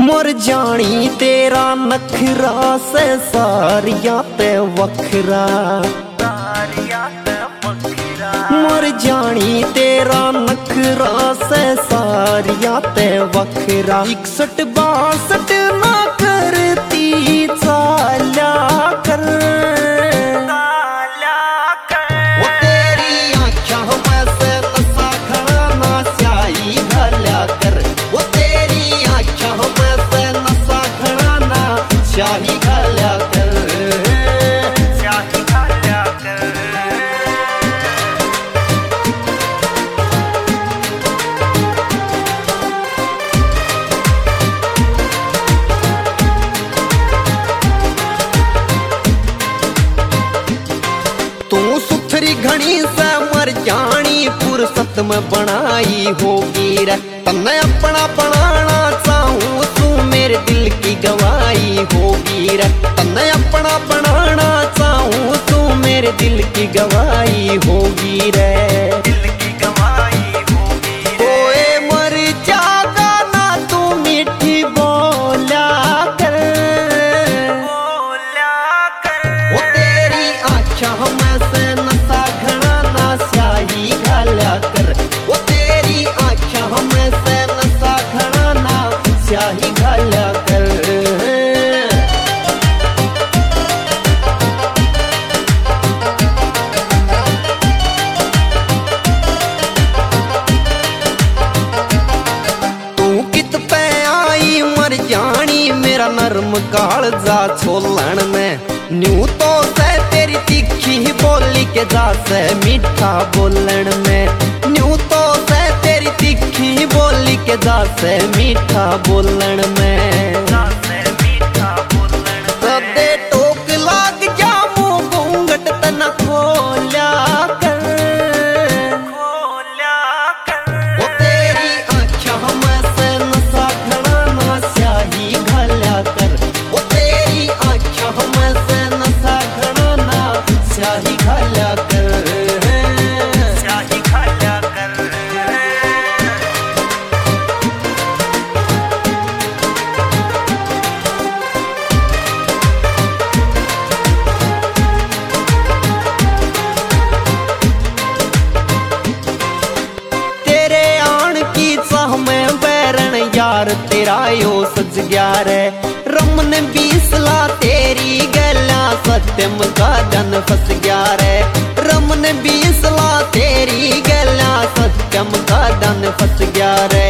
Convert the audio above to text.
मर जानी तेरा नखरा से सारिया ते वखरा, मर जानी तेरा नखरा से सारिया ते वखरा। 61-62 ना करती चाल्या कर, वो तेरी आँखों में से नशा खड़ा ना स्याही घाल्या कर, वो तेरी आँखों में से नशा खड़ा ना स्याही घाल्या कर, स्याही घाल्या कर। तू सुथरी घनी से मर जानी फुर्सत में बनाई होगी रे, तन्ने अपना बनाना चाहूँ तू मेरे दिल की गवाही होगी रे, तन्ने अपना बनाना चाहूँ तू मेरे दिल की गवाही होगी रे, दिल की गवाही होगी रे। ओए मर जागा ना तू मीठी बोला कर, बोला कर। वो तेरी आँखों में से नशा घड़ा ना स्याही घाल्या कर, वो तेरी आँखों में से नशा घड़ा ना स्याही घाल्या कर। तू कित पे आई मर जानी मेरा नरम कालजा छोलन में, न्यू तो से तेरी तीखी बोली के जा से मीठा बोलन में, न्यू तो से तेरी तीखी बोली के जा से मीठा बोलन में, जा से मीठा बोलन में। सदे टोक लाग जा मुँह घूंघट तना खोल्या कर, खोल्या कर। वो तेरी आँखों में से नशा खड़ा ना स्याही घाल्या कर, वो तेरी आँखों में से नशा खड़ा ना स्याही घाल्या कर, स्याही घाल्या कर। तेरे आन की चाह में बैरन यार तेरा यो सज गया रे, रमन बीसला तेरी गला सत्यम का धन फंस गया रे, रमन बीसला तेरी गला सत्यम का धन फंस गया रे।